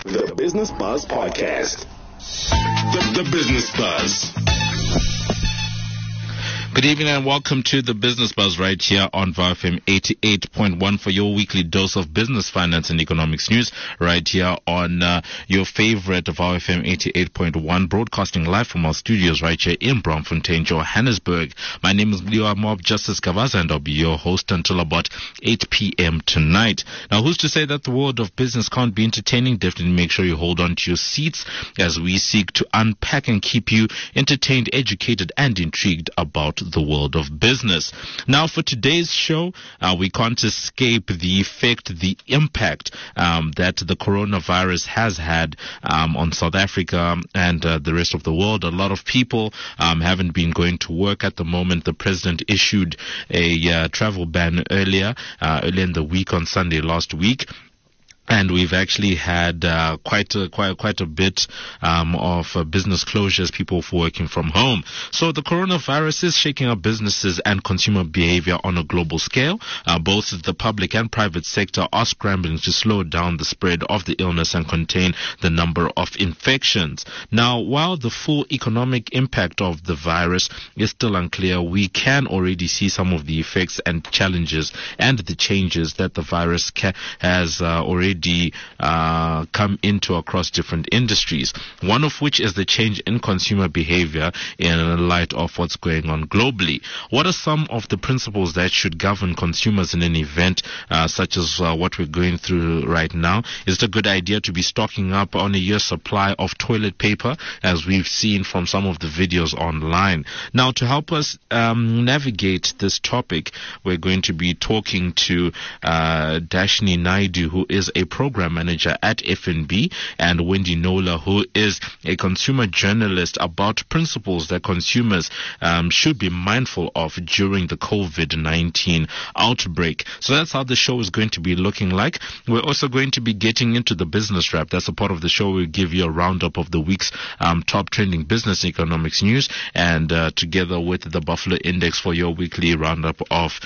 The Business Buzz Podcast. The Business Buzz. Good evening and welcome to the Business Buzz right here on VOW FM 88.1 for your weekly dose of business, finance and economics news right here on your favorite VOW FM 88.1, broadcasting live from our studios right here in Braamfontein, Johannesburg. My name is Leo Mob Justice Kavaza and I'll be your host until about 8 p.m. tonight. Now, who's to say that the world of business can't be entertaining? Definitely make sure you hold on to your seats as we seek to unpack and keep you entertained, educated and intrigued about the world of business. Now, for today's show, we can't escape the effect, the impact that the coronavirus has had on South Africa and the rest of the world. A lot of people haven't been going to work at the moment. The president issued a travel ban earlier in the week on Sunday last week. And we've actually had quite a bit of business closures, people working from home. So the coronavirus is shaking up businesses and consumer behavior on a global scale. Both the public and private sector are scrambling to slow down the spread of the illness and contain the number of infections. Now, while the full economic impact of the virus is still unclear, we can already see some of the effects and challenges and the changes that the virus has already come into across different industries, one of which is the change in consumer behavior in light of what's going on globally. What are some of the principles that should govern consumers in an event such as what we're going through right now? Is it a good idea to be stocking up on a year's supply of toilet paper, as we've seen from some of the videos online? Now, to help us navigate this topic, we're going to be talking to Dashni Naidu, who is a program manager at FNB, and Wendy Nola, who is a consumer journalist, about principles that consumers should be mindful of during the COVID-19 outbreak. So that's how the show is going to be looking like. We're also going to be getting into the business wrap. That's a part of the show. We'll give you a roundup of the week's top trending business economics news, and together with the Buffalo Index for your weekly roundup of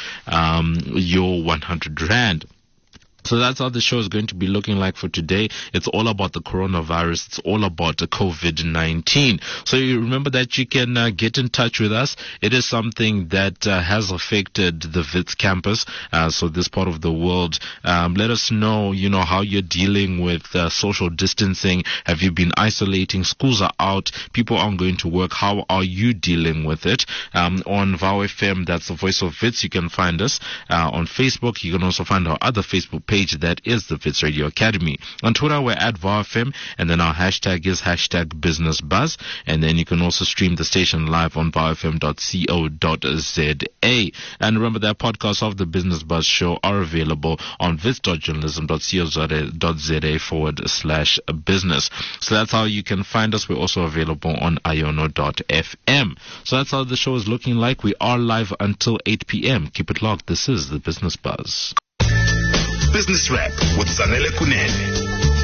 your 100 Rand. So that's how the show is going to be looking like for today. It's all about the coronavirus. It's all about the COVID-19. So you remember that you can get in touch with us. It is something that has affected the Wits campus. So this part of the world, let us know, how you're dealing with social distancing. Have you been isolating? Schools are out. People aren't going to work. How are you dealing with it? On VOW FM, that's the Voice of Wits. You can find us on Facebook. You can also find our other Facebook page, that is the Wits Radio Academy. On Twitter, we're at VOW FM, and then our hashtag is #BusinessBuzz, and then you can also stream the station live on vowfm.co.za. And remember that podcasts of the Business Buzz show are available on wits.journalism.co.za/business. So that's how you can find us. We're also available on iono.fm. So that's how the show is looking like. We are live until 8 p.m. Keep it locked. This is the Business Buzz. Business Wrap with Zanele Kunene.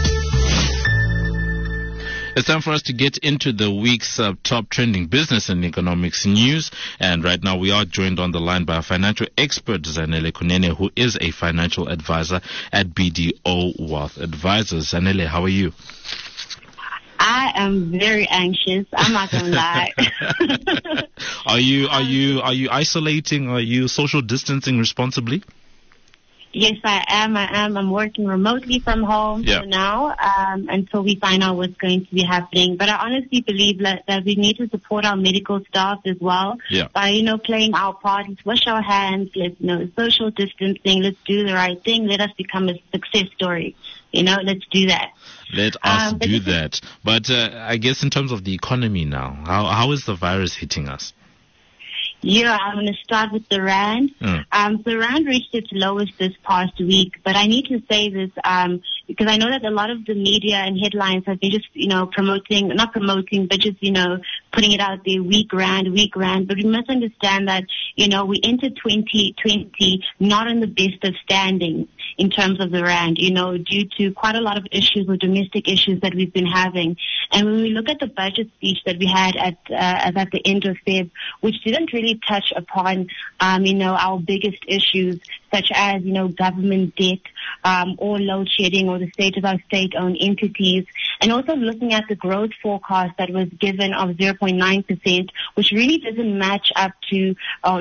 It's time for us to get into the week's top trending business and economics news. And right now we are joined on the line by a financial expert, Zanele Kunene, who is a financial advisor at BDO Wealth Advisors. Zanele, how are you? I am very anxious. I'm not gonna lie. Are you isolating? Are you social distancing responsibly? Yes, I am. I'm working remotely from home for now until we find out what's going to be happening. But I honestly believe that we need to support our medical staff as well by, playing our part. Let's wash our hands. Let's, social distancing. Let's do the right thing. Let us become a success story. Let's do that. Let us do that. But I guess in terms of the economy now, how is the virus hitting us? Yeah, I'm going to start with the Rand. The Rand reached its lowest this past week, but I need to say this because I know that a lot of the media and headlines have been just, not promoting, but just, putting it out there, weak Rand. But we must understand that, we entered 2020 not in the best of standing in terms of the Rand, due to quite a lot of issues or domestic issues that we've been having. And when we look at the budget speech that we had at the end of Feb, which didn't really touch upon, our biggest issues, such as, government debt, or load shedding, or the state of our state-owned entities, and also looking at the growth forecast that was given of 0.9%, which really doesn't match up to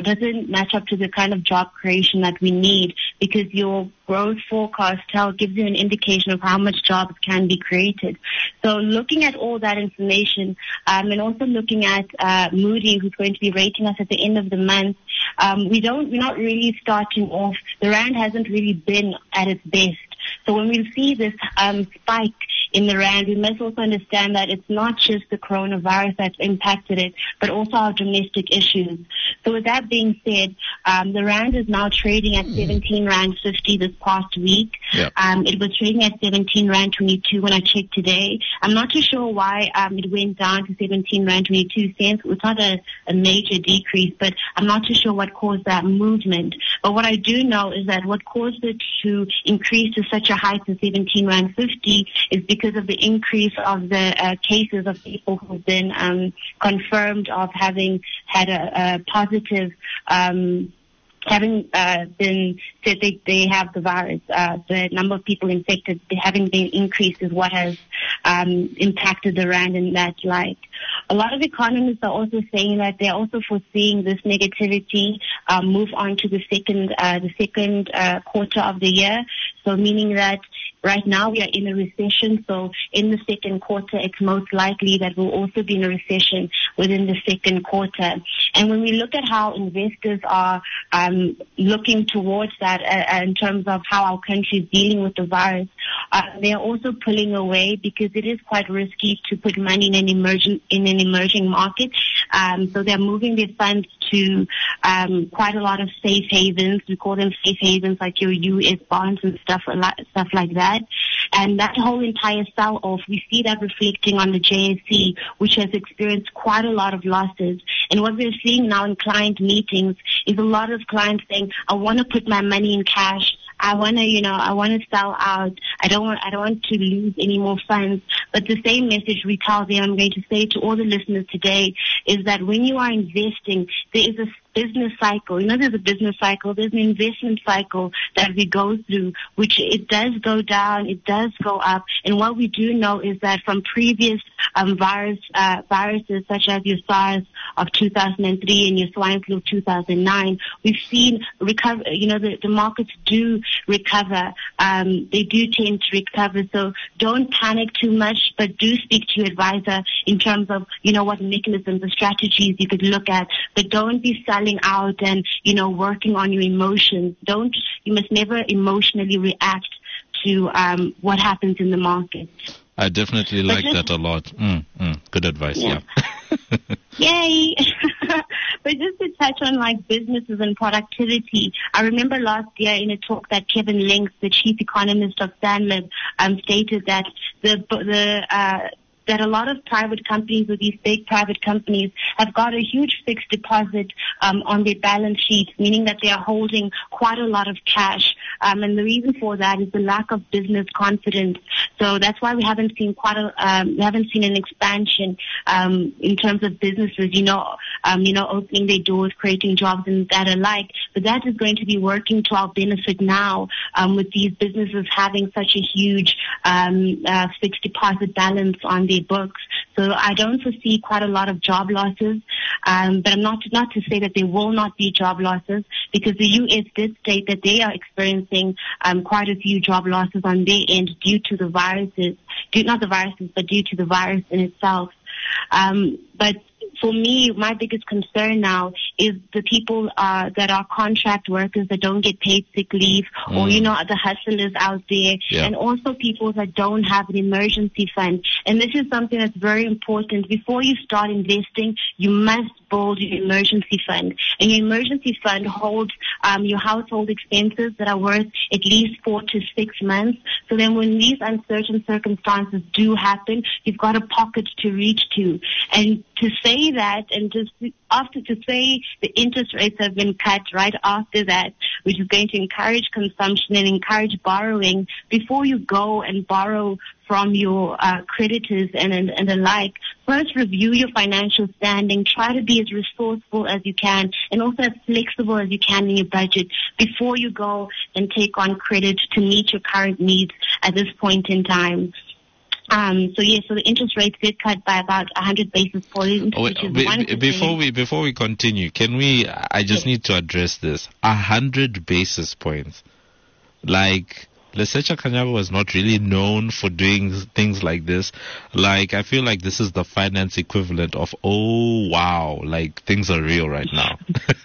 the kind of job creation that we need, because your growth forecast gives you an indication of how much jobs can be created. So looking at all that information, and also looking at Moody, who's going to be rating us at the end of the month, we're not really starting off. The rand hasn't really been at its best. So when we see this spike in the rand, we must also understand that it's not just the coronavirus that's impacted it, but also our domestic issues. So with that being said, the rand is now trading at 17 Rand 50 this past week. Yep. It was trading at 17 Rand 22 when I checked today. I'm not too sure why it went down to 17 Rand 22 cents. It was not a major decrease, but I'm not too sure what caused that movement. But what I do know is that what caused it to increase to such a high to 17 Rand 50 is because of the increase of the cases of people who've been confirmed of having had a positive, having been said they have the virus. The number of people infected having been increased is what has impacted the rand in that light. A lot of economists are also saying that they're also foreseeing this negativity move on to the second quarter of the year. So meaning that right now we are in a recession, so in the second quarter it's most likely that we'll also be in a recession within the second quarter. And when we look at how investors are looking towards that in terms of how our country is dealing with the virus, they are also pulling away because it is quite risky to put money in an emerging market. So they're moving their funds to quite a lot of safe havens. We call them safe havens, like your U.S. bonds and stuff like that. And that whole entire sell-off, we see that reflecting on the JSE, which has experienced quite a lot of losses. And what we're seeing now in client meetings is a lot of clients saying, I want to put my money in cash. I want to sell out. I don't want to lose any more funds. But the same message we tell them, I'm going to say to all the listeners today, is that when you are investing, there is a business cycle. There's a business cycle. There's an investment cycle that we go through, which it does go down, it does go up. And what we do know is that from previous viruses such as your SARS of 2003 and your swine flu of 2009, we've seen recover. The markets do recover. They do tend to recover. So don't panic too much, but do speak to your advisor in terms of, what mechanisms or strategies you could look at. But don't be selling out and, working on your emotions. You must never emotionally react to what happens in the market. I definitely like that a lot. Good advice, yeah. Yay! But just to touch on businesses and productivity, I remember last year in a talk that Kevin Links, the chief economist of Sanlam, stated that that a lot of private companies, or these big private companies, have got a huge fixed deposit on their balance sheets, meaning that they are holding quite a lot of cash. And the reason for that is the lack of business confidence. So that's why we haven't seen an expansion in terms of businesses, opening their doors, creating jobs and that alike. But that is going to be working to our benefit now with these businesses having such a huge fixed deposit balance on their books. So I don't foresee quite a lot of job losses, but I'm not to say that there will not be job losses, because the U.S. did state that they are experiencing quite a few job losses on their end due to the viruses, not the viruses, but due to the virus in itself. But for me, my biggest concern now is the people that are contract workers that don't get paid sick leave, or, the hustlers out there, and also people that don't have an emergency fund. And this is something that's very important. Before you start investing, you must build your emergency fund. And your emergency fund holds your household expenses that are worth at least 4 to 6 months. So then when these uncertain circumstances do happen, you've got a pocket to reach to. And to say that, and just after to say the interest rates have been cut right after that, which is going to encourage consumption and encourage borrowing. Before you go and borrow from your creditors and the like, first review your financial standing, try to be as resourceful as you can and also as flexible as you can in your budget before you go and take on credit to meet your current needs at this point in time. So the interest rates did cut by about 100 basis points, which is 1%. Before we continue, I just need to address this. 100 basis points. Like, Lesetja Kganyago was not really known for doing things like this. Like, I feel like this is the finance equivalent of, oh, wow, like, things are real right now.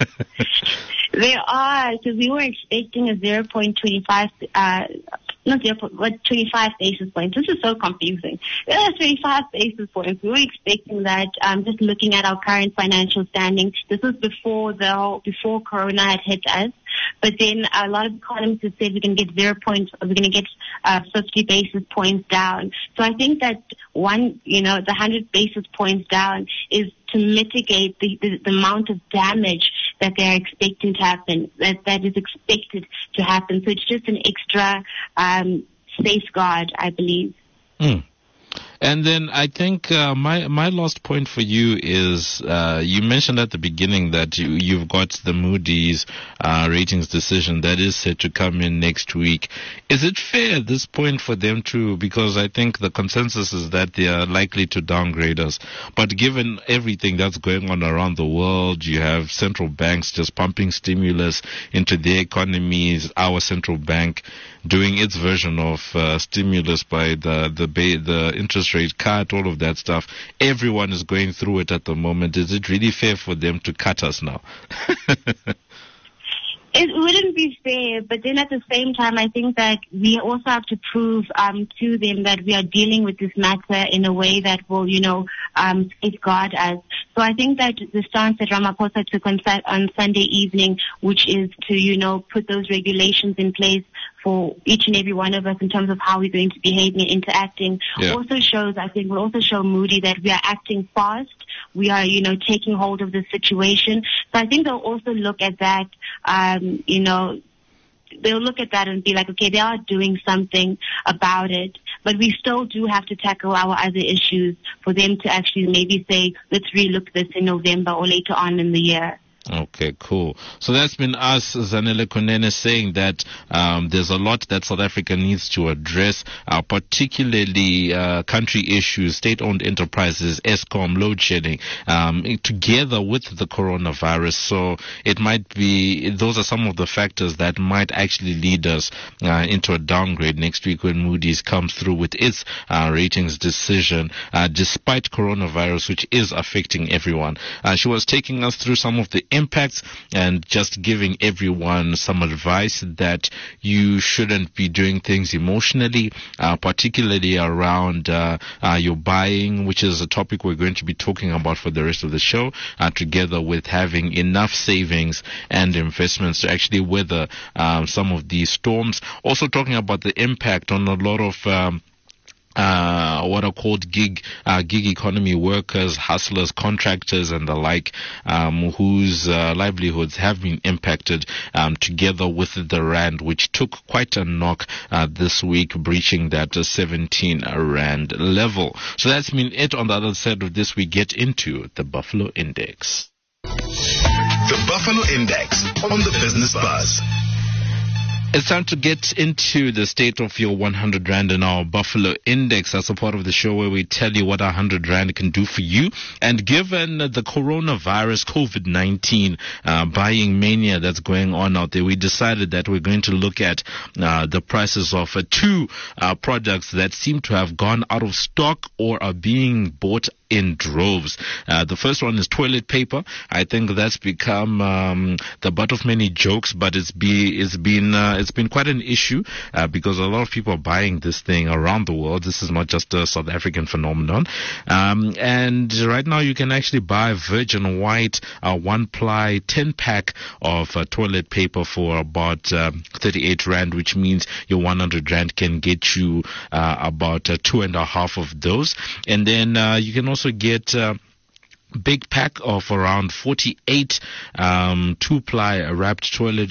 They are, because we were expecting a 0.25, not 25 basis points. This is so confusing. 25 basis points. We were expecting that, just looking at our current financial standing. This was before Corona had hit us. But then a lot of economists have said we're going to get 50 basis points down. So I think that the 100 basis points down is to mitigate the amount of damage that they're expecting to happen, that is expected to happen. So it's just an extra safeguard, I believe. And then I think my last point for you is you mentioned at the beginning that you've got the Moody's ratings decision that is set to come in next week. Is it fair at this point for them to, because I think the consensus is that they are likely to downgrade us, but given everything that's going on around the world, you have central banks just pumping stimulus into their economies, our central bank doing its version of stimulus by the interest rate cut, all of that stuff. Everyone is going through it at the moment. Is it really fair for them to cut us now? It wouldn't be fair, but then at the same time, I think that we also have to prove to them that we are dealing with this matter in a way that will, safeguard us. So I think that the stance that Ramaphosa took on Sunday evening, which is to, put those regulations in place for each and every one of us in terms of how we're going to behave and interacting, also shows, I think, will also show Moody that we are acting fast. We are, taking hold of the situation. So I think they'll also look at that, they'll look at that and be like, okay, they are doing something about it, but we still do have to tackle our other issues for them to actually maybe say, let's relook this in November or later on in the year. Okay, cool. So that's been us, Zanele Kunene, saying that there's a lot that South Africa needs to address, particularly country issues, state-owned enterprises, Eskom, load shedding, together with the coronavirus. So it might be, those are some of the factors that might actually lead us into a downgrade next week when Moody's comes through with its ratings decision, despite coronavirus, which is affecting everyone. She was taking us through some of the impacts and just giving everyone some advice that you shouldn't be doing things emotionally, particularly around your buying, which is a topic we're going to be talking about for the rest of the show, together with having enough savings and investments to actually weather some of these storms. Also talking about the impact on a lot of what are called gig economy workers, hustlers, contractors, and the like, whose livelihoods have been impacted, together with the rand, which took quite a knock this week, breaching that 17 rand level. So that's been it. On the other side of this, we get into the Buffalo Index. The Buffalo Index on the Business Buzz. It's time to get into the state of your 100 Rand in our Buffalo Index. That's a part of the show where we tell you what 100 Rand can do for you. And given the coronavirus, COVID-19 buying mania that's going on out there, we decided that we're going to look at the prices of two products that seem to have gone out of stock or are being bought in droves. The first one is toilet paper. I think that's become the butt of many jokes, but it's been quite an issue because a lot of people are buying this thing around the world. This is not just a South African phenomenon. And right now you can actually buy Virgin White 1-ply 10-pack of toilet paper for about 38 Rand, which means your 100 Rand can get you about 2.5 of those. And then you can also get big pack of around 48 two-ply wrapped toilet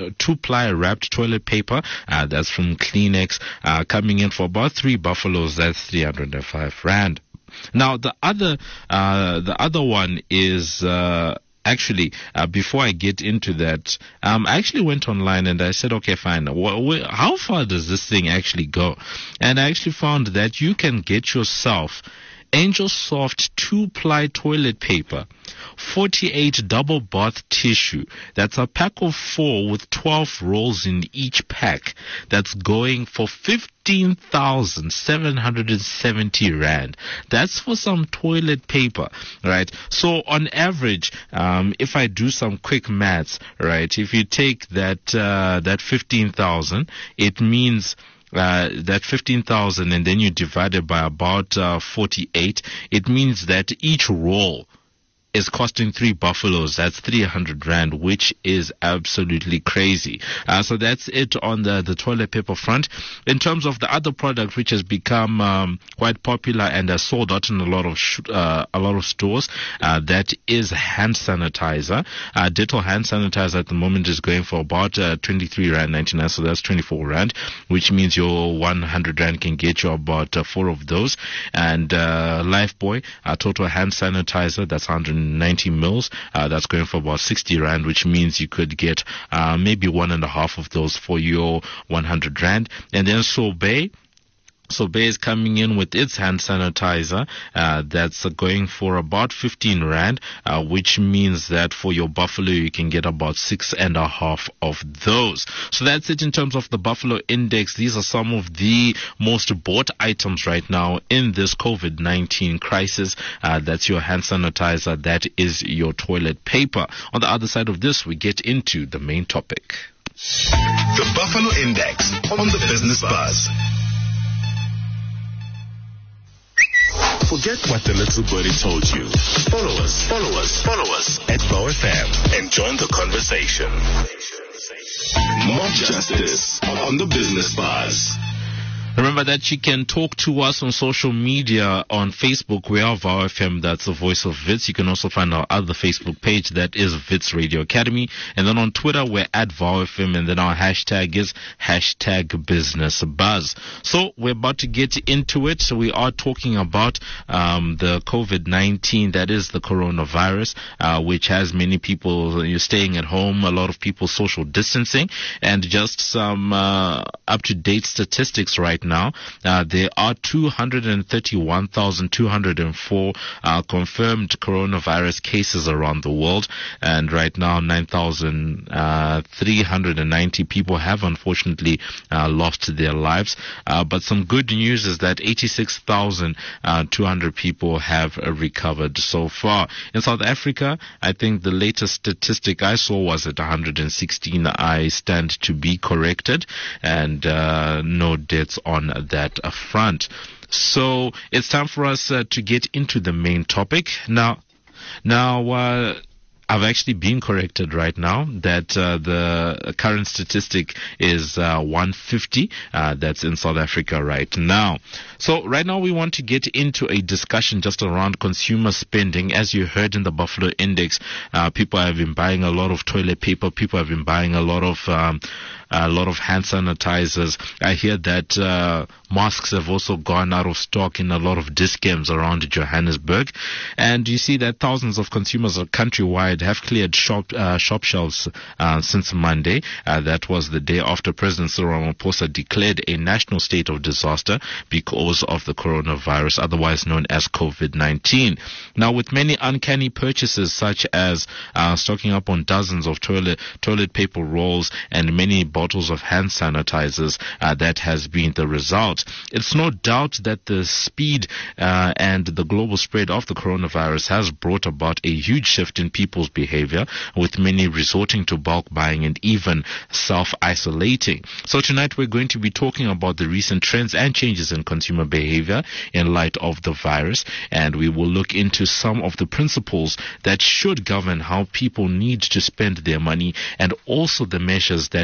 paper. That's from Kleenex, coming in for about 3 buffaloes. That's 305 rand. Now the other one is. Actually, before I get into that, I actually went online and I said, okay, fine. How far does this thing actually go? And I actually found that you can get yourself Angel Soft 2-ply toilet paper, 48 double bath tissue. That's a pack of 4 with 12 rolls in each pack. That's going for 15,770 rand. That's for some toilet paper, right? So on average, if I do some quick maths, right, if you take that 15,000, it means that 15,000 and then you divide it by about 48, it means that each roll is costing 3 buffaloes. That's 300 rand, which is absolutely crazy. So that's it on the toilet paper front. In terms of the other product, which has become quite popular and has sold out in a lot of stores, that is hand sanitizer. Dettol hand sanitizer at the moment is going for about 23 rand 99. So that's 24 rand, which means your 100 rand can get you about 4 of those. And Lifebuoy total hand sanitizer, that's 190 mils. That's going for about 60 rand, which means you could get maybe 1.5 of those for your 100 rand. And then Sorbet is coming in with its hand sanitizer. That's going for about 15 rand, which means that for your buffalo you can get about 6.5 of those. So that's it in terms of the Buffalo Index. These are some of the most bought items right now in this COVID-19 crisis. That's your hand sanitizer. That is your toilet paper. On the other side of this, we get into the main topic. The Buffalo Index on the Business Buzz. Forget what the little birdie told you. Follow us at VOFM and join the conversation. More justice on the Business Buzz. Remember that you can talk to us on social media. On Facebook, we are VOFM, that's the voice of Wits. You can also find our other Facebook page, that is Wits Radio Academy. And then on Twitter, we're at VOFM, and then our hashtag is #BusinessBuzz. So we're about to get into it. So we are talking about the COVID-19, that is the coronavirus, which has many people staying at home, a lot of people social distancing, and just some up-to-date statistics right now. There are 231,204 confirmed coronavirus cases around the world, and right now 9,390 people have unfortunately lost their lives. But some good news is that 86,200 people have recovered so far. In South Africa, I think the latest statistic I saw was at 116. I stand to be corrected, and no deaths on that front. So it's time for us to get into the main topic. Now, I've actually been corrected right now that the current statistic is 150. That's in South Africa right now. So right now we want to get into a discussion just around consumer spending. As you heard in the Buffalo Index, people have been buying a lot of toilet paper. People have been buying a lot of hand sanitizers. I hear that masks have also gone out of stock in a lot of discams around Johannesburg. And you see that thousands of consumers countrywide have cleared shop shelves since Monday. That was the day after President Cyril Ramaphosa declared a national state of disaster because of the coronavirus, otherwise known as COVID-19. Now, with many uncanny purchases such as stocking up on dozens of toilet paper rolls and many bottles of hand sanitizers, that has been the result. It's no doubt that the speed and the global spread of the coronavirus has brought about a huge shift in people's behavior, with many resorting to bulk buying and even self-isolating. So tonight we're going to be talking about the recent trends and changes in consumer behavior in light of the virus, and we will look into some of the principles that should govern how people need to spend their money, and also the measures that different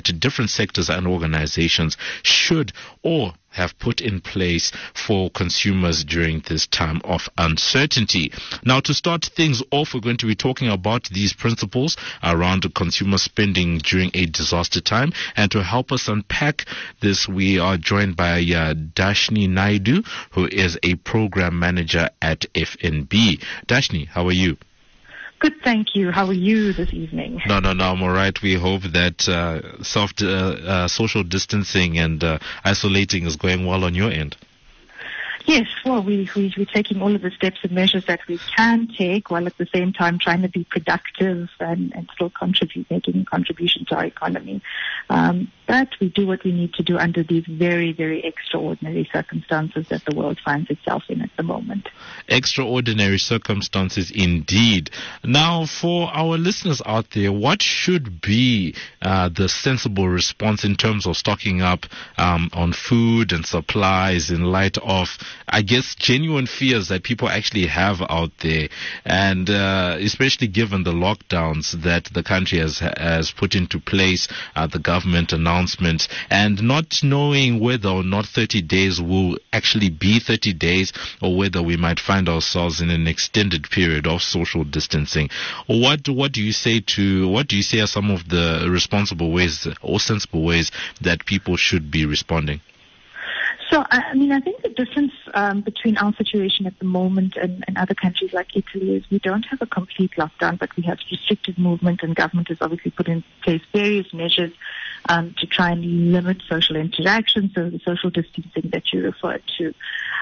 different sectors and organizations should or have put in place for consumers during this time of uncertainty. Now, to start things off, we're going to be talking about these principles around consumer spending during a disaster time. And to help us unpack this, we are joined by Dashni Naidu, who is a program manager at FNB. Dashni, how are you? Good, thank you. How are you this evening? No, I'm all right. We hope that social distancing and isolating is going well on your end. Yes, well, we're taking all of the steps and measures that we can take, while at the same time trying to be productive and still making a contribution to our economy. But we do what we need to do under these very, very extraordinary circumstances that the world finds itself in at the moment. Extraordinary circumstances indeed. Now, for our listeners out there, what should be the sensible response in terms of stocking up on food and supplies in light of, I guess, genuine fears that people actually have out there, and especially given the lockdowns that the country has put into place, the government announcements, and not knowing whether or not 30 days will actually be 30 days or whether we might find ourselves in an extended period of social distancing. What do you say are some of the responsible ways or sensible ways that people should be responding? So, I think the difference between our situation at the moment and other countries like Italy is we don't have a complete lockdown, but we have restricted movement, and government has obviously put in place various measures to try and limit social interaction, so the social distancing that you referred to.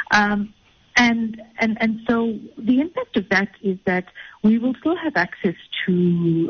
And so the impact of that is that we will still have access to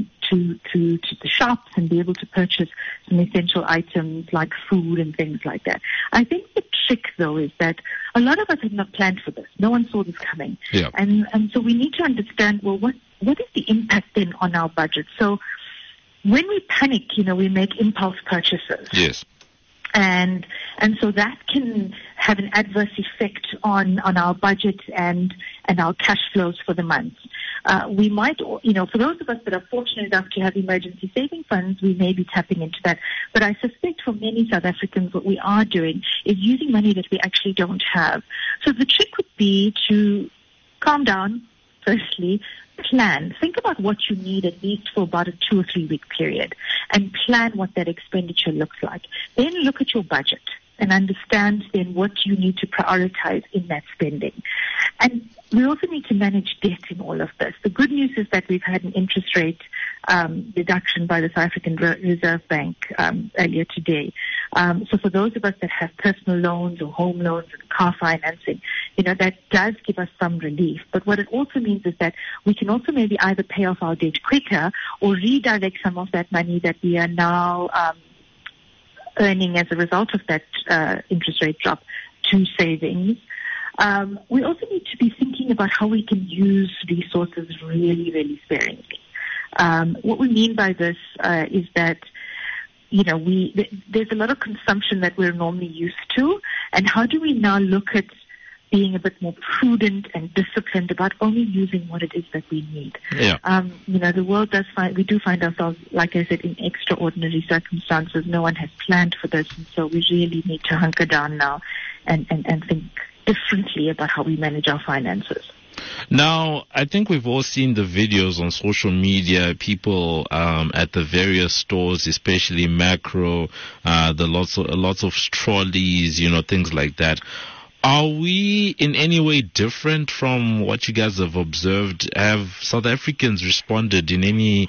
the shops and be able to purchase some essential items like food and things like that. I think the trick, though, is that a lot of us had not planned for this. No one saw this coming. Yeah. And so we need to understand, well, what is the impact then on our budget? So when we panic, we make impulse purchases. Yes. And so that can have an adverse effect on our budget and our cash flows for the month. We might, for those of us that are fortunate enough to have emergency saving funds, we may be tapping into that. But I suspect for many South Africans, what we are doing is using money that we actually don't have. So the trick would be to calm down, firstly, plan. Think about what you need at least for about a 2 or 3 week period and plan what that expenditure looks like. Then look at your budget and understand then what you need to prioritize in that spending. And we also need to manage debt in all of this. The good news is that we've had an interest rate reduction by the South African Reserve Bank earlier today. So for those of us that have personal loans or home loans and car financing, that does give us some relief. But what it also means is that we can also maybe either pay off our debt quicker or redirect some of that money that we are now earning as a result of that interest rate drop to savings. We also need to be thinking about how we can use resources really, really sparingly. What we mean by this is that there's a lot of consumption that we're normally used to, and how do we now look at being a bit more prudent and disciplined about only using what it is that we need. Yeah. The world we do find ourselves, like I said, in extraordinary circumstances. No one has planned for this, and so we really need to hunker down now and think differently about how we manage our finances. Now, I think we've all seen the videos on social media, people at the various stores, especially Macro, lots of trolleys, things like that. Are we in any way different from what you guys have observed? Have South Africans responded in any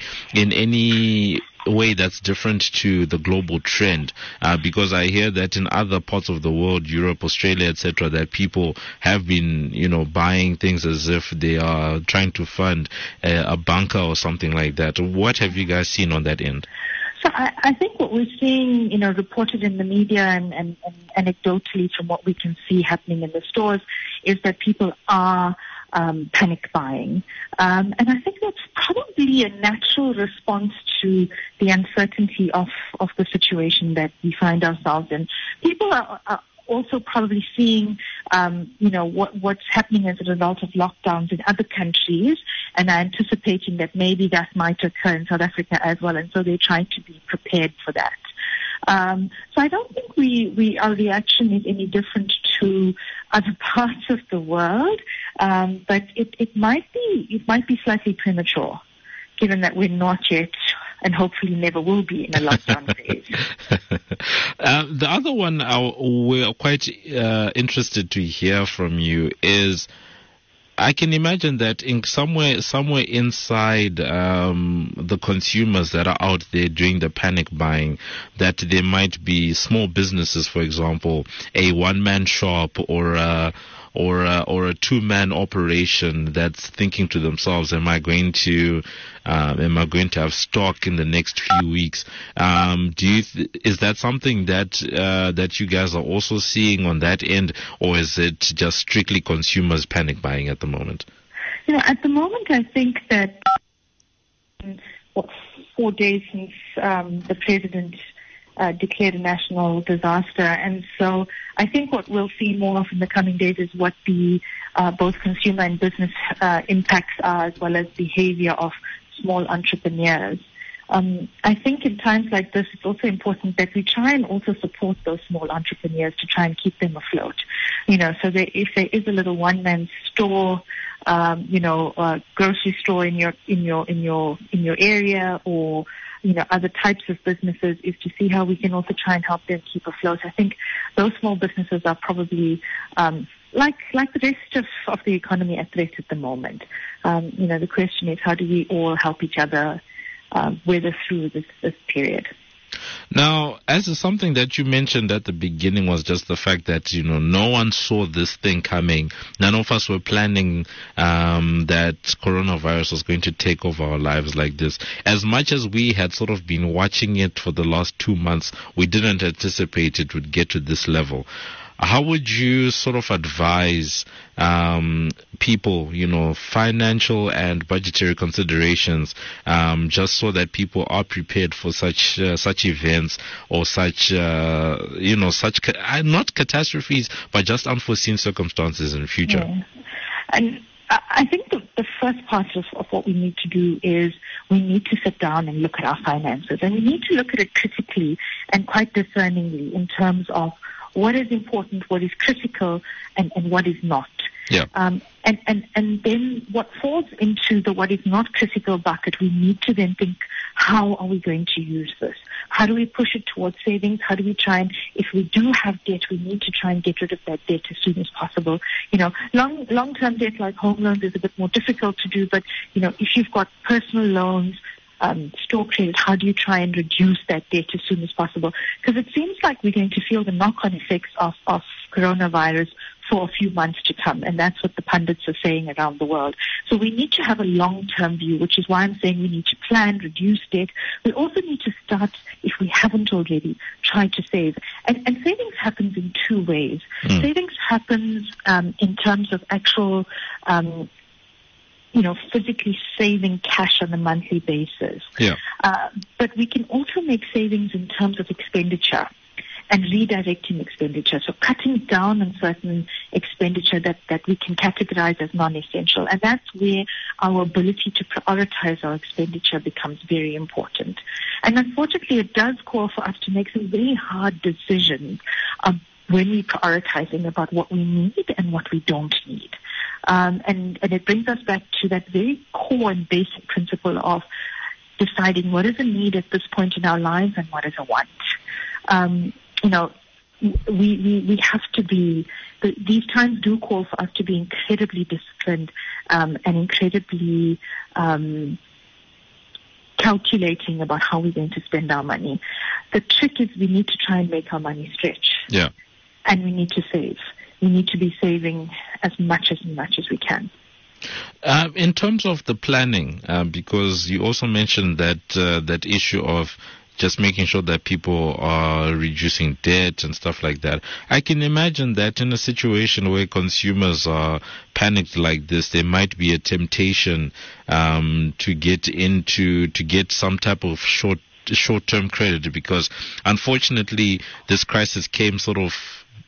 way that's different to the global trend? Because I hear that in other parts of the world, Europe, Australia, etc., that people have been, buying things as if they are trying to fund a bunker or something like that. What have you guys seen on that end? So I think what we're seeing, reported in the media and anecdotally from what we can see happening in the stores is that people are panic buying. And I think that's probably a natural response to the uncertainty of the situation that we find ourselves in. People are also probably seeing, what's happening as a result of lockdowns in other countries, and are anticipating that maybe that might occur in South Africa as well, and so they're trying to be prepared for that. So I don't think our reaction is any different to other parts of the world, but it might be slightly premature, given that we're not yet, and hopefully never will be, in a lockdown phase. The other one we're quite interested to hear from you is, I can imagine that in somewhere inside the consumers that are out there doing the panic buying, that there might be small businesses, for example, a one-man shop or a two-man operation that's thinking to themselves, am I going to have stock in the next few weeks? Is that something that you guys are also seeing on that end, or is it just strictly consumers panic buying at the moment? At the moment, I think that 4 days since the president declared a national disaster, and so I think what we'll see more of in the coming days is what the both consumer and business impacts are, as well as behavior of small entrepreneurs. I think in times like this, it's also important that we try and also support those small entrepreneurs to try and keep them afloat. So that if there is a little one-man store, grocery store in your area, or other types of businesses, is to see how we can also try and help them keep afloat. I think those small businesses are probably like the rest of the economy at risk at the moment. The question is, how do we all help each other weather through this period? Now, as something that you mentioned at the beginning was just the fact that, no one saw this thing coming. None of us were planning that coronavirus was going to take over our lives like this. As much as we had sort of been watching it for the last 2 months, we didn't anticipate it would get to this level. How would you sort of advise people, financial and budgetary considerations, just so that people are prepared for such events, or such not catastrophes, but just unforeseen circumstances in the future? Yeah. And I think the first part of what we need to do is we need to sit down and look at our finances, and we need to look at it critically and quite discerningly in terms of what is important, what is critical, and what is not. Yeah. And then what falls into the what is not critical bucket, we need to then think, how are we going to use this? How do we push it towards savings? How do we try and, if we do have debt, we need to try and get rid of that debt as soon as possible. Long-term debt like home loans is a bit more difficult to do, but, if you've got personal loans, store credit, how do you try and reduce that debt as soon as possible? Because it seems like we're going to feel the knock-on effects of coronavirus for a few months to come, and that's what the pundits are saying around the world. So we need to have a long-term view, which is why I'm saying we need to plan, reduce debt. We also need to start, if we haven't already, try to save. And savings happens in two ways. Savings happens in terms of actual physically saving cash on a monthly basis. Yeah. But we can also make savings in terms of expenditure and redirecting expenditure. So cutting down on certain expenditure that we can categorize as non-essential. And that's where our ability to prioritize our expenditure becomes very important. And unfortunately, it does call for us to make some very hard decisions when we're prioritizing about what we need and what we don't need. And it brings us back to that very core and basic principle of deciding what is a need at this point in our lives and what is a want. We have to be, these times do call for us to be incredibly disciplined and incredibly calculating about how we're going to spend our money. The trick is we need to try and make our money stretch. Yeah. And we need to save. We need to be saving as much as we can. In terms of the planning, because you also mentioned that issue of just making sure that people are reducing debt and stuff like that. I can imagine that in a situation where consumers are panicked like this, there might be a temptation to get some type of short-term credit, because unfortunately this crisis came sort of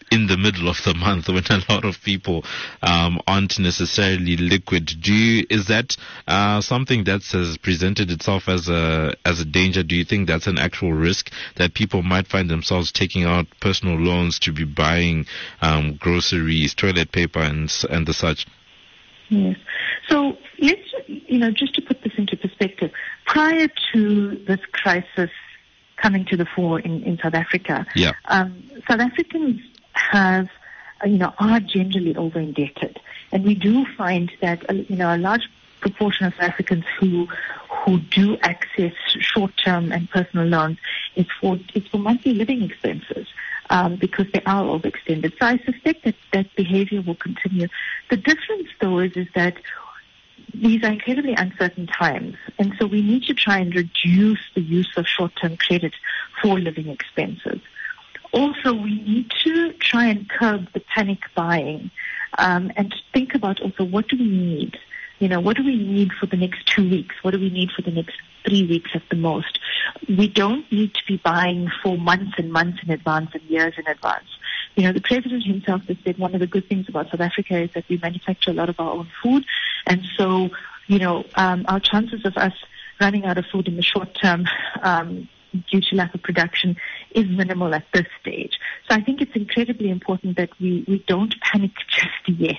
in the middle of the month when a lot of people aren't necessarily liquid. Is that something that has presented itself as a danger? Do you think that's an actual risk that people might find themselves taking out personal loans to be buying groceries, toilet paper, and the such? Yes. So let's, just to put this into perspective, prior to this crisis coming to the fore in South Africa, South Africans are generally over-indebted. And we do find that, a large proportion of South Africans who do access short-term and personal loans, it's for monthly living expenses. Because they are overextended. So I suspect that behavior will continue. The difference, though, is that these are incredibly uncertain times, and so we need to try and reduce the use of short-term credit for living expenses. Also, we need to try and curb the panic buying and think about also what do we need? What do we need for the next 2 weeks? What do we need for the next 3 weeks at the most? We don't need to be buying for months and months in advance and years in advance. The president himself has said one of the good things about South Africa is that we manufacture a lot of our own food. And so, our chances of us running out of food in the short term due to lack of production is minimal at this stage. So I think it's incredibly important that we don't panic just yet.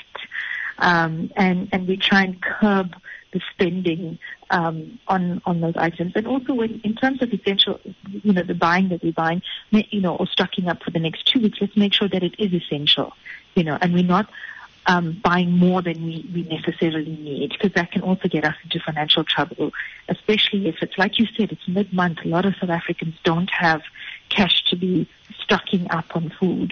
And we try and curb the spending on those items. And also in terms of essential, the buying that we're buying, or stocking up for the next 2 weeks, let's make sure that it is essential, and we're not buying more than we necessarily need, because that can also get us into financial trouble, especially if it's, like you said, it's mid-month. A lot of South Africans don't have cash to be stocking up on food.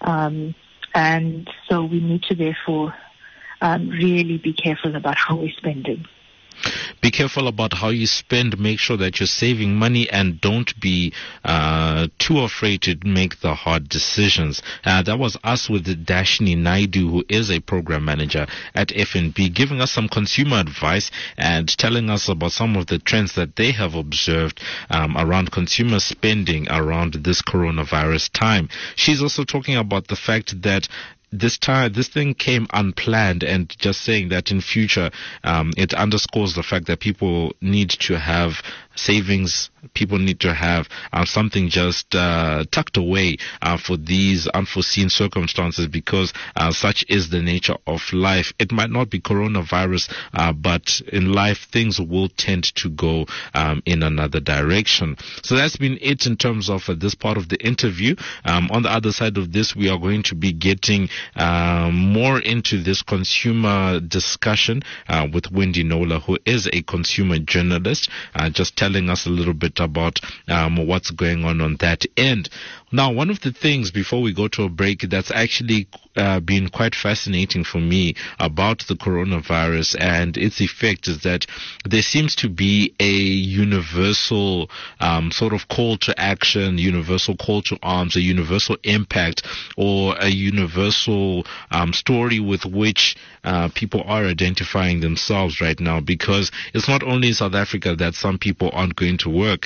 And so we need to therefore really be careful about how we're spending. Be careful about how you spend. Make sure that you're saving money and don't be too afraid to make the hard decisions. That was us with Dashni Naidu, who is a program manager at FNB, giving us some consumer advice and telling us about some of the trends that they have observed around consumer spending around this coronavirus time. She's also talking about the fact that this thing came unplanned, and just saying that in future, it underscores the fact that people need to have savings. People need to have something just tucked away for these unforeseen circumstances, because such is the nature of life. It might not be coronavirus, but in life things will tend to go in another direction. So that's been it in terms of this part of the interview. On the other side of this, we are going to be getting more into this consumer discussion with Wendy Nola, who is a consumer journalist, just telling us a little bit about what's going on that end. Now, one of the things before we go to a break that's actually been quite fascinating for me about the coronavirus and its effect is that there seems to be a universal sort of call to action, universal call to arms, a universal impact, or a universal story with which people are identifying themselves right now, because it's not only in South Africa that some people aren't going to work.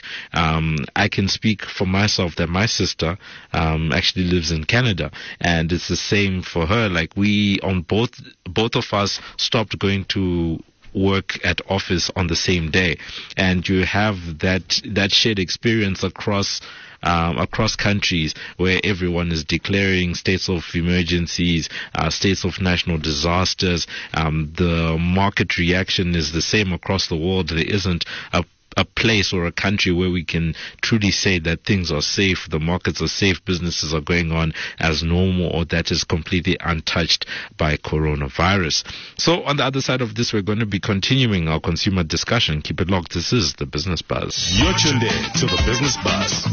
I can speak for myself that my sister actually lives in Canada, and it's the same for her. Like, we on both of us stopped going to work at office on the same day, and you have that shared experience across countries where everyone is declaring states of emergencies, states of national disasters. The market reaction is the same across the world. There isn't a place or a country where we can truly say that things are safe, the markets are safe, businesses are going on as normal, or that is completely untouched by coronavirus. So on the other side of this, we're going to be continuing our consumer discussion. Keep it locked. This is the Business Buzz. You're tuned in to the Business Buzz.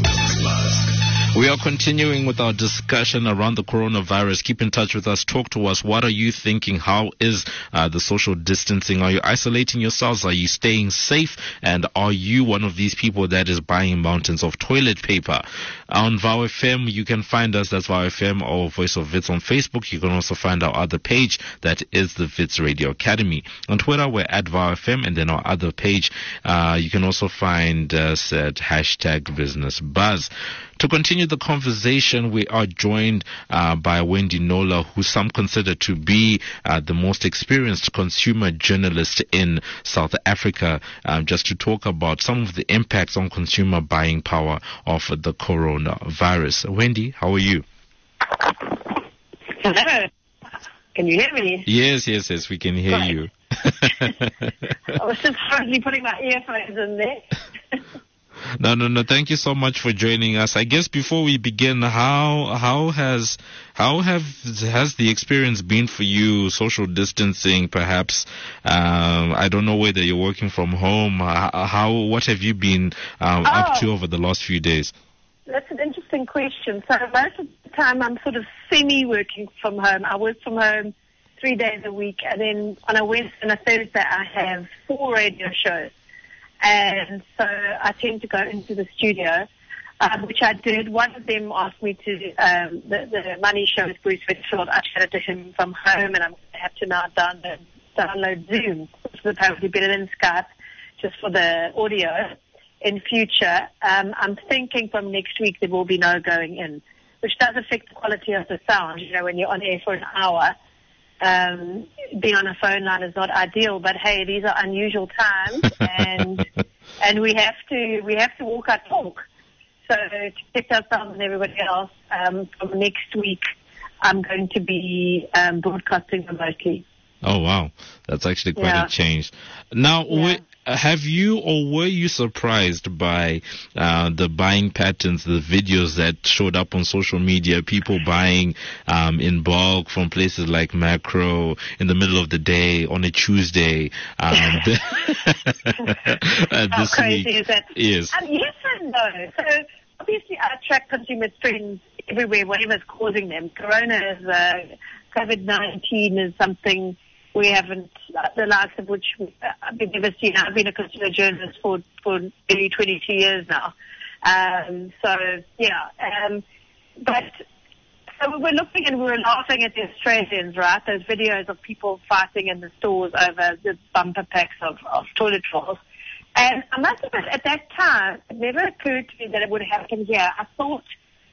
We are continuing with our discussion around the coronavirus. Keep in touch with us. Talk to us. What are you thinking? How is the social distancing? Are you isolating yourselves? Are you staying safe? And are you one of these people that is buying mountains of toilet paper? On VOW FM, you can find us. That's VOW FM or Voice of Wits on Facebook. You can also find our other page, that is the Wits Radio Academy. On Twitter, we're at VOW FM, and then our other page, you can also find us at #BusinessBuzz. To continue the conversation, we are joined by Wendy Nola, who some consider to be the most experienced consumer journalist in South Africa, just to talk about some of the impacts on consumer buying power of the coronavirus. Wendy, how are you? Hello. Can you hear me? Yes, we can hear you. I was just hurriedly putting my earphones in there. No. Thank you so much for joining us. I guess before we begin, how has the experience been for you? Social distancing, perhaps. I don't know whether you're working from home. What have you been up to over the last few days? That's an interesting question. So most of the time I'm sort of semi-working from home. I work from home 3 days a week, and then on a Wednesday and a Thursday I have 4 radio shows. And so I tend to go into the studio, which I did. One of them asked me to, the money show with Bruce Whitfield. I chatted to him from home, and I'm going to have to now download Zoom, which is apparently better than Skype, just for the audio in future. I'm thinking from next week there will be no going in, which does affect the quality of the sound. You know, when you're on air for an hour, being on a phone line is not ideal, but hey, these are unusual times, and we have to walk our talk. So to protect ourselves and everybody else, from next week, I'm going to be broadcasting remotely. Oh wow, that's actually quite a change. Now, have you or were you surprised by the buying patterns, the videos that showed up on social media, people buying in bulk from places like Macro in the middle of the day on a Tuesday? How crazy week? Is that? Yes. Yes and no. So obviously I track consumer trends everywhere, whatever's causing them. Corona is COVID-19 is something we haven't, the likes of which we've never seen. I've been a consumer journalist for nearly 22 years now. But so we were looking and we were laughing at the Australians, right? Those videos of people fighting in the stores over the bumper packs of toilet rolls. And I must admit, at that time, it never occurred to me that it would happen here. I thought,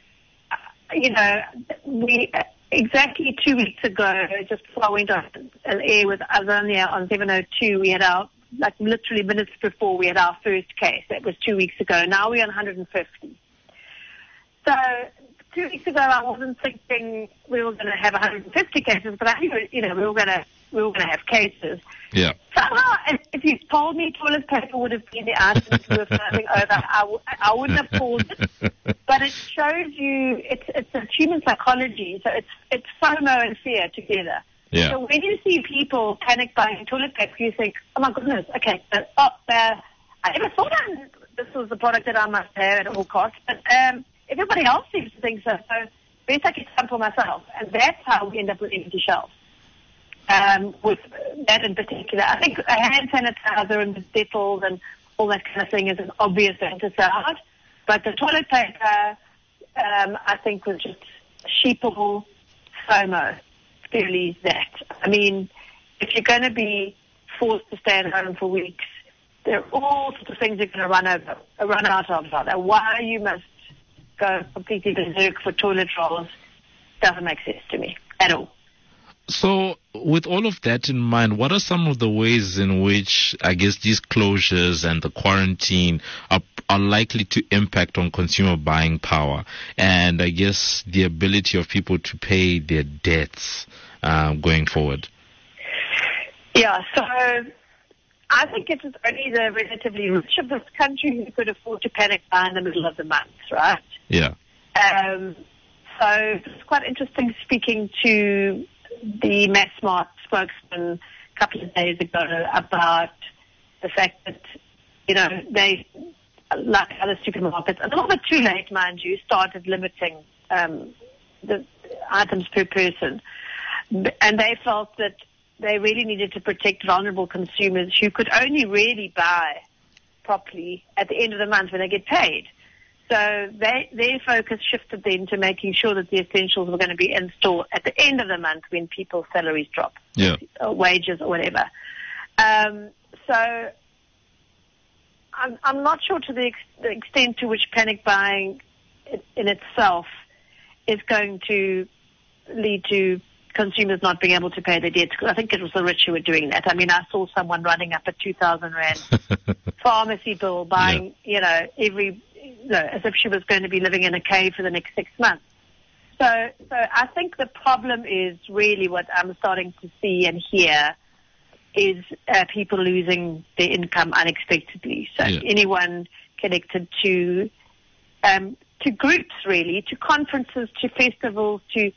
exactly 2 weeks ago, just before I went on air with Azania on 702, we had literally minutes before, we had our first case. That was 2 weeks ago. Now we're on 150. So 2 weeks ago, I wasn't thinking we were going to have 150 cases, but I knew, we were going to have cases. Yeah. Somehow, if you told me toilet paper would have been the item we were flying over, I wouldn't have called it. But it shows you, it's human psychology, so it's FOMO and fear together. Yeah. So when you see people panic buying toilet paper, you think, oh my goodness, okay, I never thought this was the product that I must have at all costs, but everybody else seems to think so. So best I get some for myself, and that's how we end up with empty shelves. With that in particular, I think a hand sanitizer and the Dettol and all that kind of thing is an obvious thing to sell out. But the toilet paper, I think, was just sheeple FOMO. Really, that. I mean, if you're going to be forced to stay at home for weeks, there are all sorts of things you're going to run out of. Why you must go completely berserk for toilet rolls doesn't make sense to me at all. So, with all of that in mind, what are some of the ways in which, I guess, these closures and the quarantine are likely to impact on consumer buying power and, I guess, the ability of people to pay their debts going forward? Yeah, so I think it is only the relatively rich of this country who could afford to panic buy in the middle of the month, right? Yeah. So it's quite interesting speaking to the Massmart spokesman a couple of days ago about the fact that, they, like other supermarkets, a little bit too late, mind you, started limiting the items per person. And they felt that they really needed to protect vulnerable consumers who could only really buy properly at the end of the month when they get paid. So their focus shifted then to making sure that the essentials were going to be in store at the end of the month when people's salaries drop, or wages or whatever. So I'm not sure to the extent to which panic buying in itself is going to lead to consumers not being able to pay their debts. I think it was the rich who were doing that. I mean, I saw someone running up a 2,000 Rand pharmacy bill, buying, as if she was going to be living in a cave for the next 6 months. So I think the problem is really what I'm starting to see and hear is people losing their income unexpectedly. So anyone connected to groups, really, to conferences, to festivals, to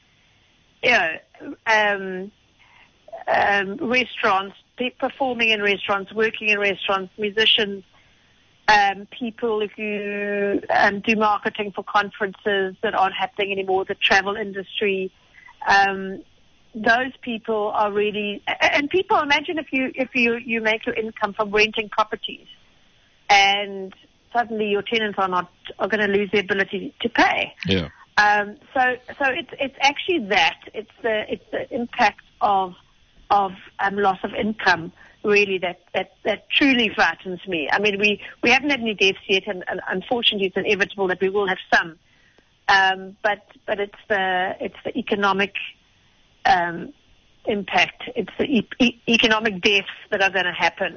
restaurants, performing in restaurants, working in restaurants, musicians, people who do marketing for conferences that aren't happening anymore, the travel industry. Those people are really, and people, imagine if you make your income from renting properties, and suddenly your tenants are going to lose the ability to pay. Yeah. So it's actually that it's the impact of loss of income really that truly frightens me. I mean, we haven't had any deaths yet, and unfortunately it's inevitable that we will have some. But it's the economic impact. It's the economic deaths that are going to happen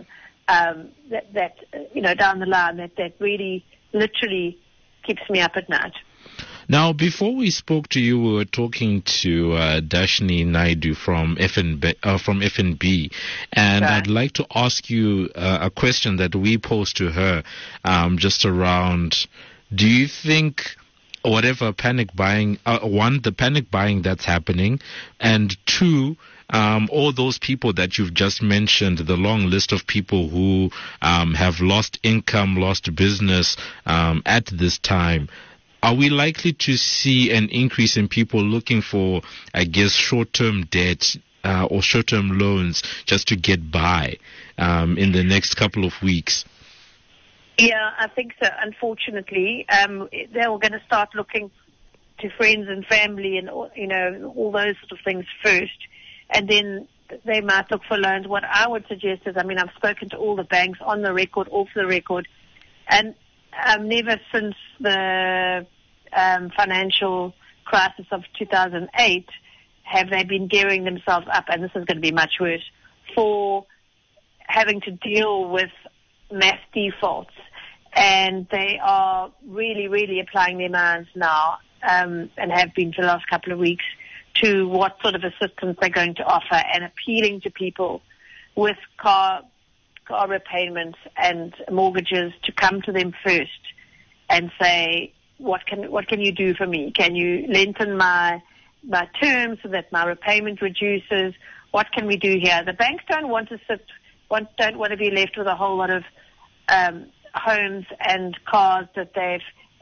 that down the line that really literally keeps me up at night. Now, before we spoke to you, we were talking to Dashni Naidu from FNB, and right. I'd like to ask you a question that we posed to her, just around, do you think whatever panic buying, one, the panic buying that's happening, and two, all those people that you've just mentioned, the long list of people who have lost income, lost business at this time, are we likely to see an increase in people looking for, I guess, short-term debt or short-term loans just to get by in the next couple of weeks? Yeah, I think so. Unfortunately, they're going to start looking to friends and family and all those sort of things first, and then they might look for loans. What I would suggest is, I've spoken to all the banks on the record, off the record, and never since the financial crisis of 2008 have they been gearing themselves up, and this is going to be much worse, for having to deal with mass defaults. And they are really, really applying their minds now, and have been for the last couple of weeks, to what sort of assistance they're going to offer, and appealing to people with car repayments and mortgages to come to them first and say, what can you do for me? Can you lengthen my terms so that my repayment reduces? What can we do here? The banks don't want to be left with a whole lot of homes and cars that they've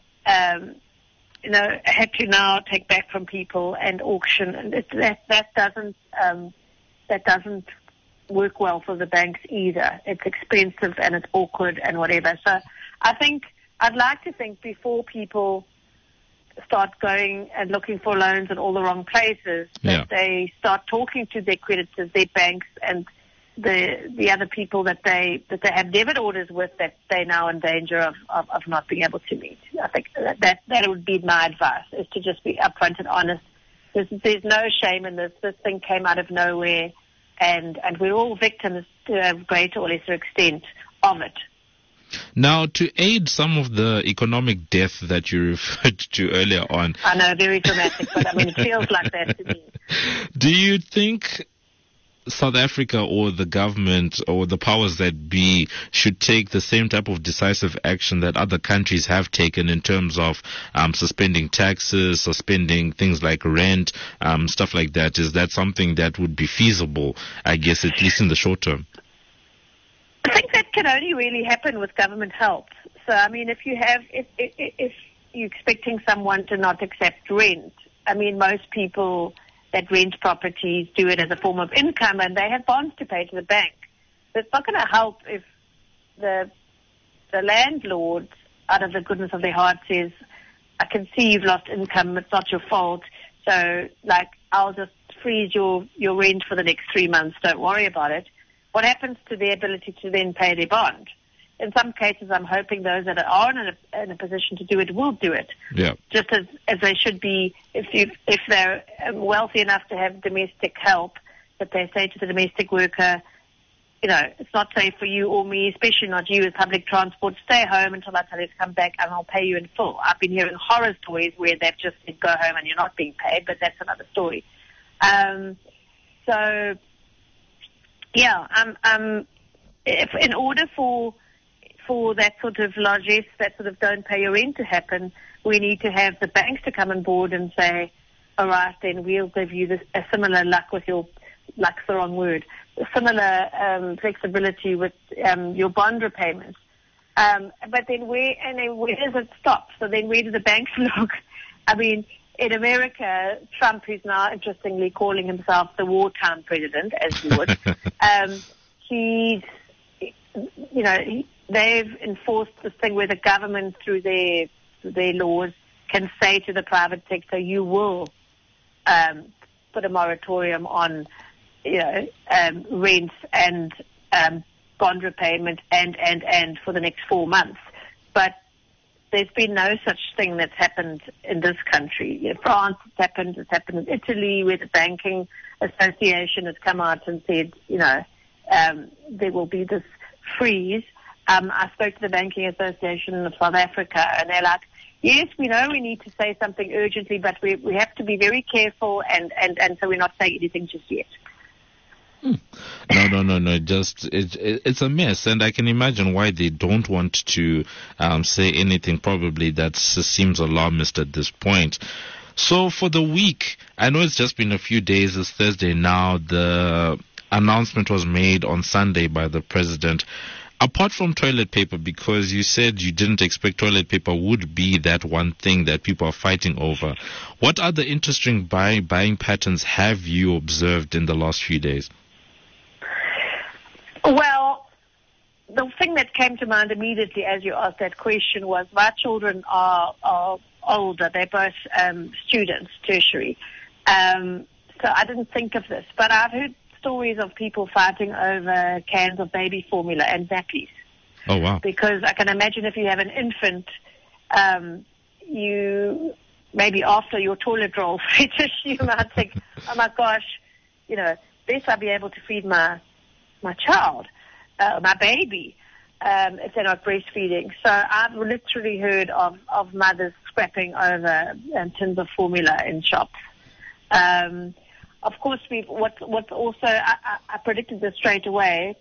had to now take back from people and auction, and that doesn't work well for the banks either. It's expensive and it's awkward and whatever. So I'd like to think before people start going and looking for loans in all the wrong places, that they start talking to their creditors, their banks, and the other people that they have debit orders with, that they're now in danger of not being able to meet. I think that would be my advice, is to just be upfront and honest. There's no shame in this. This thing came out of nowhere, and we're all victims to a greater or lesser extent of it. Now, to aid some of the economic death that you referred to earlier on. I know, very dramatic, but it feels like that to me. Do you think South Africa or the government or the powers that be should take the same type of decisive action that other countries have taken in terms of suspending taxes, suspending things like rent, stuff like that? Is that something that would be feasible, I guess, at least in the short term? I think that can only really happen with government help. So, if you're expecting someone to not accept rent, most people that rent properties do it as a form of income, and they have bonds to pay to the bank. So it's not going to help if the landlord, out of the goodness of their heart, says, I can see you've lost income, it's not your fault, so, like, I'll just freeze your rent for the next 3 months, don't worry about it. What happens to their ability to then pay their bond? In some cases, I'm hoping those that are in a position to do it will do it. Yeah. Just as they should be, if they're wealthy enough to have domestic help, that they say to the domestic worker, you know, it's not safe for you or me, especially not you, as public transport. Stay home until I tell you to come back, and I'll pay you in full. I've been hearing horror stories where they've just said, go home and you're not being paid, but that's another story. So, yeah, if in order for that sort of largesse, that sort of don't pay your rent to happen, we need to have the banks to come on board and say, all right, then we'll give you a similar luck with your, luck's the wrong word, similar flexibility with your bond repayments. But then where does it stop? So then where do the banks look? I mean, in America, Trump, who's now interestingly calling himself the wartime president, as he would, they've enforced this thing where the government, through their laws, can say to the private sector, you will put a moratorium on rents and bond repayment and for the next 4 months. But there's been no such thing that's happened in this country. France, it's happened in Italy, where the Banking Association has come out and said, there will be this freeze. I spoke to the Banking Association of South Africa, and they're like, yes, we know we need to say something urgently, but we have to be very careful, and so we're not saying anything just yet. No. It's a mess, and I can imagine why they don't want to say anything. Probably that seems alarmist at this point. So for the week, I know it's just been a few days. It's Thursday now. The announcement was made on Sunday by the president. Apart from toilet paper, because you said you didn't expect toilet paper would be that one thing that people are fighting over, what other interesting buying patterns have you observed in the last few days? Well, the thing that came to mind immediately as you asked that question was my children are older. They're both students, tertiary. So I didn't think of this, but I've heard stories of people fighting over cans of baby formula and nappies. Oh, wow. Because I can imagine if you have an infant, you maybe after your toilet roll fetish, you might think, oh my gosh, best I be able to feed my child, my baby, if they're not breastfeeding. So I've literally heard of mothers scrapping over tins of formula in shops. Of course, what's also, I predicted this straight away,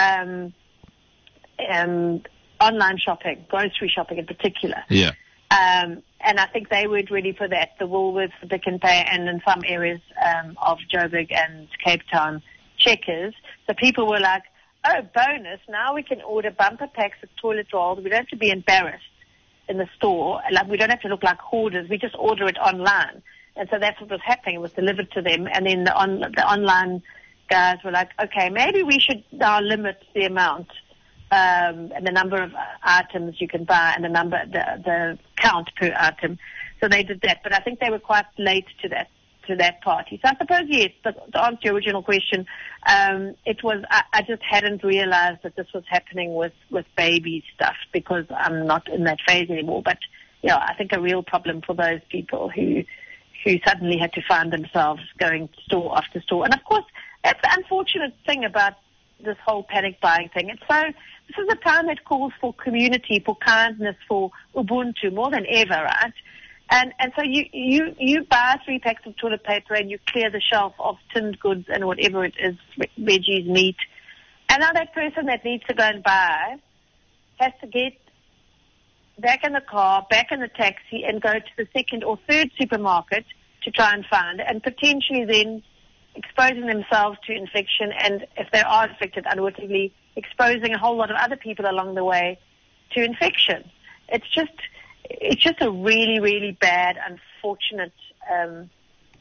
online shopping, grocery shopping in particular. Yeah. And I think they weren't ready for that. The Woolworths, the Pick n Pay, and in some areas of Joburg and Cape Town, Checkers. So people were like, oh, bonus, now we can order bumper packs of toilet rolls. We don't have to be embarrassed in the store. Like, we don't have to look like hoarders. We just order it online. And so that's what was happening. It was delivered to them. And then the online guys were like, okay, maybe we should now limit the amount and the number of items you can buy and the count per item. So they did that. But I think they were quite late to that party. So I suppose, yes, to answer your original question, it was, I just hadn't realized that this was happening with baby stuff because I'm not in that phase anymore. But, I think a real problem for those people who suddenly had to find themselves going store after store. And of course, that's the unfortunate thing about this whole panic buying thing. This is a time that calls for community, for kindness, for Ubuntu more than ever, right? And so you buy 3 packs of toilet paper and you clear the shelf of tinned goods and whatever it is, veggies, meat. And now that person that needs to go and buy has to get back in the car, back in the taxi, and go to the second or third supermarket to try and find it, and potentially then exposing themselves to infection, and if they are infected, unwittingly exposing a whole lot of other people along the way to infection. It's just a really, really bad, unfortunate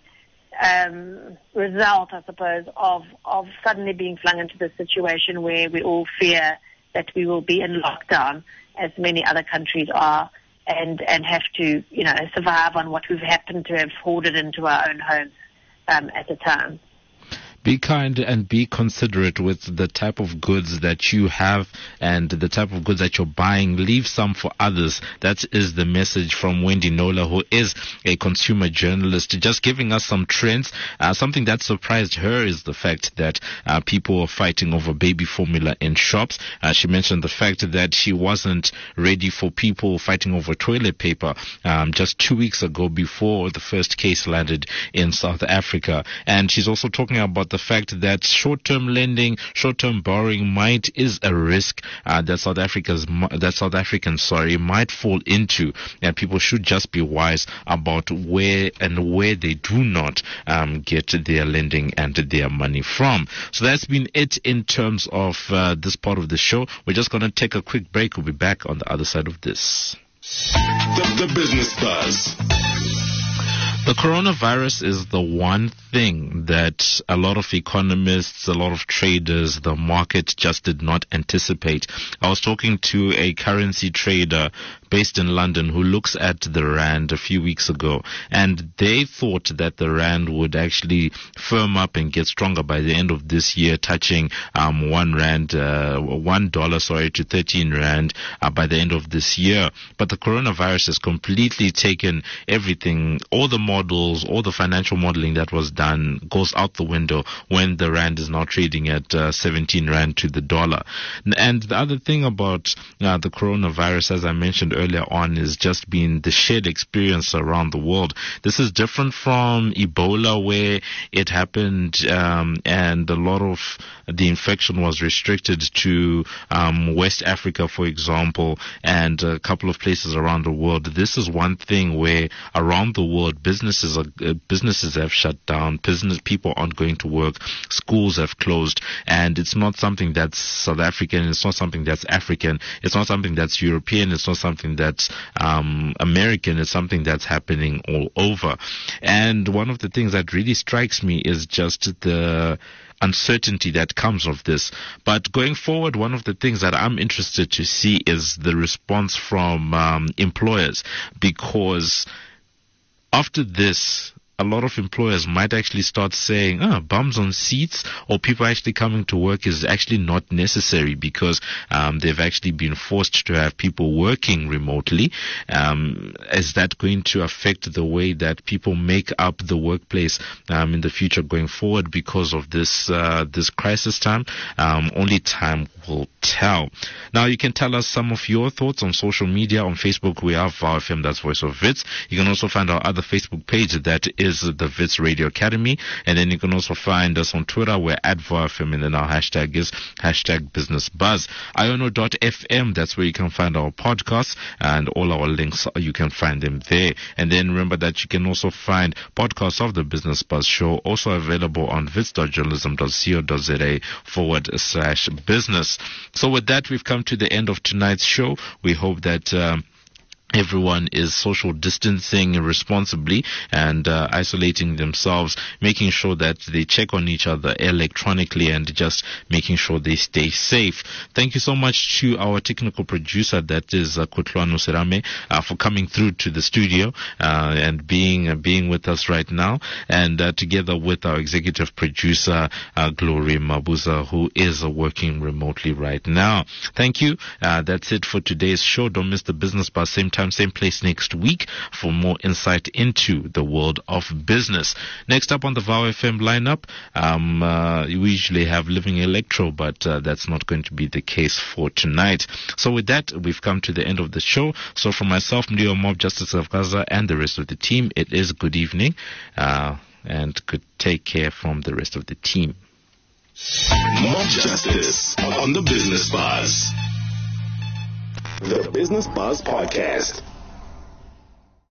result, I suppose, of suddenly being flung into this situation where we all fear that we will be in lockdown, as many other countries are, and have to, survive on what we've happened to have hoarded into our own homes at the time. Be kind and be considerate with the type of goods that you have and the type of goods that you're buying. Leave some for others. That is the message from Wendy Nola, who is a consumer journalist, just giving us some trends. Something that surprised her is the fact that people are fighting over baby formula in shops. She mentioned the fact that she wasn't ready for people fighting over toilet paper just 2 weeks ago, before the first case landed in South Africa. And she's also talking about the fact that short-term lending, short-term borrowing is a risk that South Africans might fall into, and people should just be wise about where they do not get their lending and their money from. So that's been it in terms of this part of the show. We're just going to take a quick break. We'll be back on the other side of this. The Business Buzz. The coronavirus is the one thing that a lot of economists, a lot of traders, the market just did not anticipate. I was talking to a currency trader based in London who looks at the rand a few weeks ago, and they thought that the rand would actually firm up and get stronger by the end of this year, touching $1 to 13 rand by the end of this year. But the coronavirus has completely taken everything, all the models, all the financial modeling that was done goes out the window when the rand is now trading at 17 rand to the dollar. And the other thing about the coronavirus, as I mentioned earlier on, is just being the shared experience around the world. This is different from Ebola, where it happened and a lot of the infection was restricted to West Africa, for example, and a couple of places around the world. This is one thing where around the world businesses have shut down, people aren't going to work, schools have closed, and it's not something that's South African, it's not something that's African, it's not something that's European, it's not something that's American, it's something that's happening all over. And one of the things that really strikes me is just the uncertainty that comes of this. But going forward, one of the things that I'm interested to see is the response from employers, because after this, a lot of employers might actually start saying, bums on seats or people actually coming to work is actually not necessary, because they've actually been forced to have people working remotely. Is that going to affect the way that people make up the workplace in the future going forward because of this crisis time? Only time will tell. Now, you can tell us some of your thoughts on social media. On Facebook, we have VOW FM, that's Voice of Wits. You can also find our other Facebook page, that is the Wits Radio Academy. And then you can also find us on Twitter. We're at VOW FM, and then our hashtag is #BusinessBuzz. Iono.fm, that's where you can find our podcasts, and all our links, you can find them there. And then remember that you can also find podcasts of the Business Buzz show, also available on wits.journalism.co.za/business. So with that, we've come to the end of tonight's show. We hope that everyone is social distancing responsibly and isolating themselves, making sure that they check on each other electronically, and just making sure they stay safe. Thank you so much to our technical producer, that is Kutlwano Serame, for coming through to the studio and being with us right now, and together with our executive producer, Glory Mabuza, who is working remotely right now. Thank you. That's it for today's show. Don't miss the Business Buzz, same time, same place next week for more insight into the world of business. Next up on the VOW FM lineup, we usually have Living Electro, but that's not going to be the case for tonight. So with that, we've come to the end of the show. So for myself, Mlio Mob, Justice of Gaza, and the rest of the team, it is good evening, and good take care from the rest of the team. Mob Justice on the Business Buzz. The Business Buzz Podcast.